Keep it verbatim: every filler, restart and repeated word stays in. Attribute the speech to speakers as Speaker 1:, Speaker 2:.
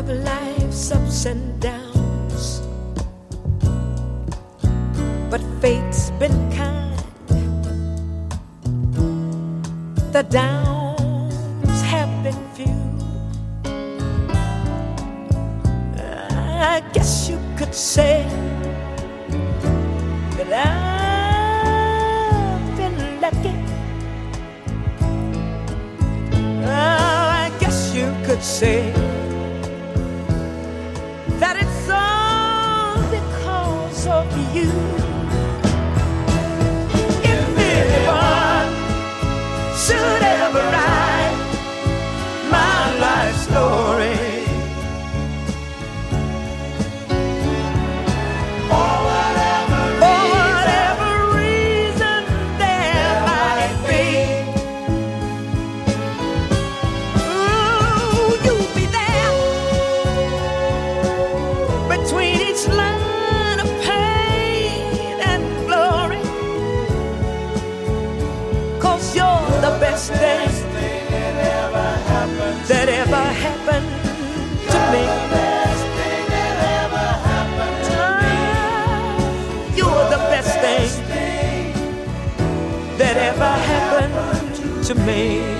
Speaker 1: of life's ups and downs, but fate's been kind. The downs have been few. I guess you could say that I've been lucky. Oh, I guess you could say that it's all because of you. If anyone should ever write my life story, that ever happened to me. You're the best thing that ever happened to me.